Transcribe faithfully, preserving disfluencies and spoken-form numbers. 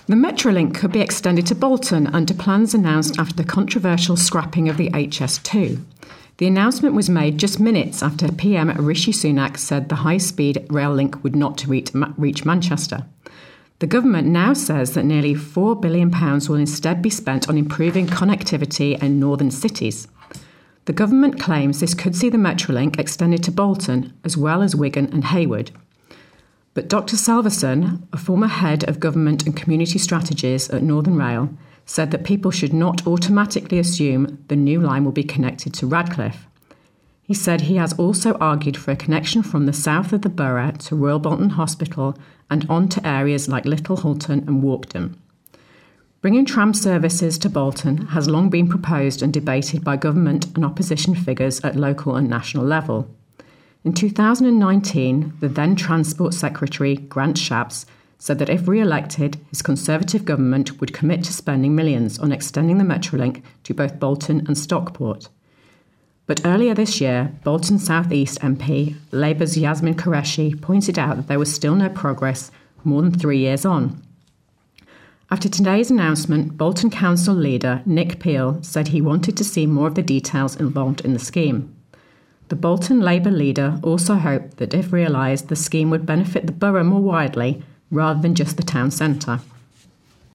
The Metrolink could be extended to Bolton under plans announced after the controversial scrapping of the H S two. The announcement was made just minutes after P M Rishi Sunak said the high-speed rail link would not reach, reach Manchester. The government now says that nearly four billion pounds will instead be spent on improving connectivity in northern cities. The government claims this could see the Metrolink extended to Bolton as well as Wigan and Hayward. But Doctor Salverson, a former head of government and community strategies at Northern Rail, said that people should not automatically assume the new line will be connected to Radcliffe. He said he has also argued for a connection from the south of the borough to Royal Bolton Hospital and on to areas like Little Hulton and Walkden. Bringing tram services to Bolton has long been proposed and debated by government and opposition figures at local and national level. In two thousand nineteen, the then Transport Secretary, Grant Shapps, said that if re-elected, his Conservative government would commit to spending millions on extending the Metrolink to both Bolton and Stockport. But earlier this year, Bolton South East M P, Labour's Yasmin Qureshi, pointed out that there was still no progress more than three years on. After today's announcement, Bolton Council leader Nick Peel said he wanted to see more of the details involved in the scheme. The Bolton Labour leader also hoped that if realised, the scheme would benefit the borough more widely rather than just the town centre.